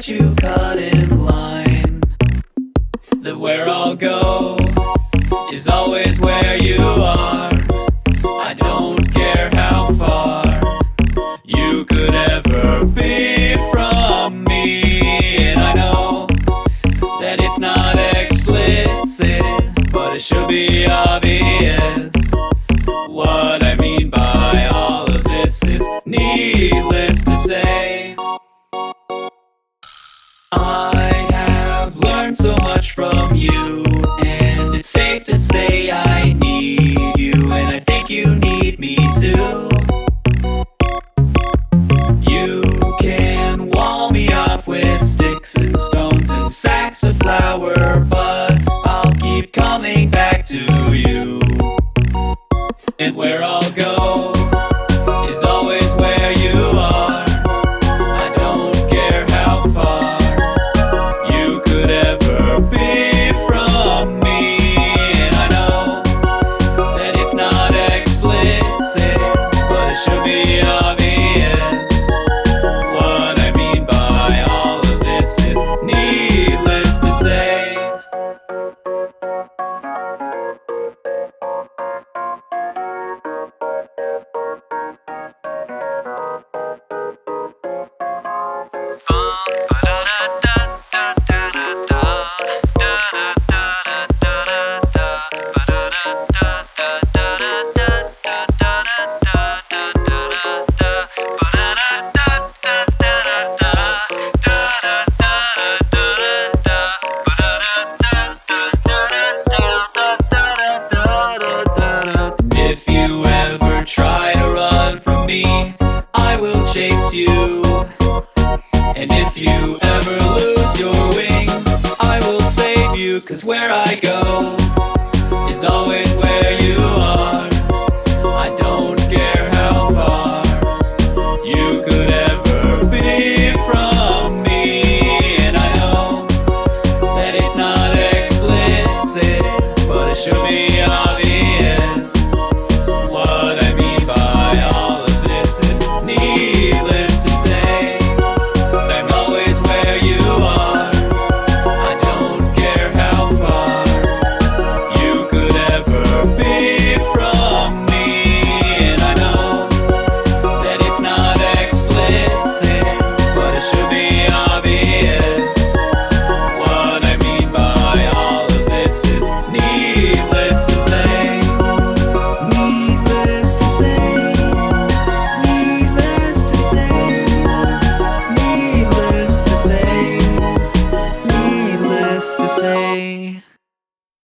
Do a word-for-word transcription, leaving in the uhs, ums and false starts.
get you caught in line. That where I'll go is always where you are. I don't care how far you could ever be from me. And I know that it's not explicit, but it should be obvious. What I mean by all of this is needless to say. I have learned so much from you, and it's safe to say I need you, and I think you need me too. You can wall me off with sticks and stones and sacks of flour, but I'll keep coming back to you. And where I'll go is always where you are. I don't care how far you could ever be from me. And I know that it's not explicit, but it should be obvious. What I mean by all of this is needless to say. If you ever try to run from me, I will chase you. And if you ever lose your wings, I will save you. 'Cause where I go